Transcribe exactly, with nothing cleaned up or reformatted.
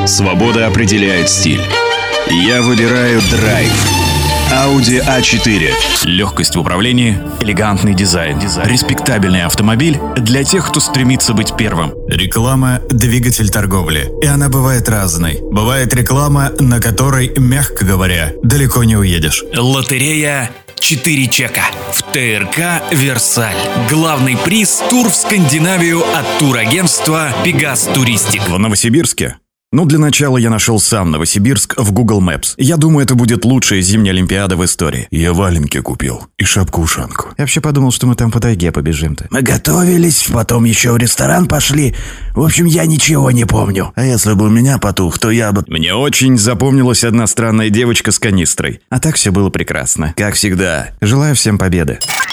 Свобода определяет стиль. Я выбираю драйв. Audi а четыре. Легкость в управлении, элегантный дизайн, респектабельный автомобиль для тех, кто стремится быть первым. Реклама – двигатель торговли, и она бывает разной. Бывает реклама, на которой, мягко говоря, далеко не уедешь. Лотерея четыре чека в ТРК «Версаль». Главный приз – тур в Скандинавию от турагентства «Пегас Туристик». В Новосибирске? Ну, для начала я нашел сам Новосибирск в Google Maps. Я думаю, это будет лучшая зимняя Олимпиада в истории. Я валенки купил и шапку-ушанку. Я вообще подумал, что мы там по тайге побежим-то. Мы готовились, потом еще в ресторан пошли. В общем, я ничего не помню. А если бы у меня потух, то я бы... Мне очень запомнилась одна странная девочка с канистрой. А так все было прекрасно. Как всегда. Желаю всем победы.